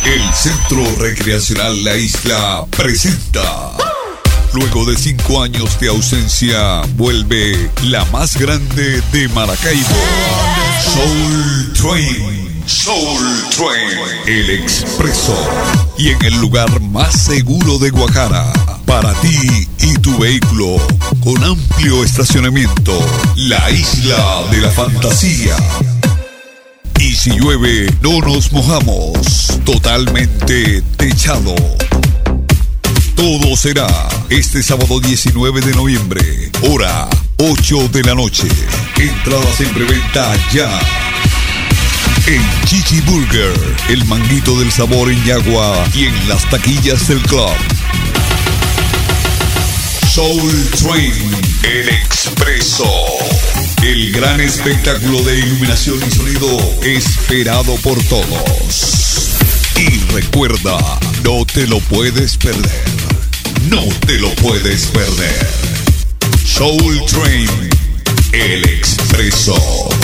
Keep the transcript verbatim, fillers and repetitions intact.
El Centro Recreacional La Isla presenta. Luego de cinco años de ausencia, vuelve la más grande de Maracaibo. Soul Train. Soul Train. El Expreso. Y en el lugar más seguro de Guacara, para ti y tu vehículo, con amplio estacionamiento, la Isla de la Fantasía. Y si llueve, no nos mojamos. Totalmente techado. Todo será este sábado diecinueve de noviembre, hora ocho de la noche. Entradas en preventa ya. En Chichi Burger, el manguito del sabor en Yagua y en las taquillas del club. Soul Train, el Expreso. El gran espectáculo de iluminación y sonido esperado por todos. Y recuerda, no te lo puedes perder. No te lo puedes perder. Soul Train, el Expreso.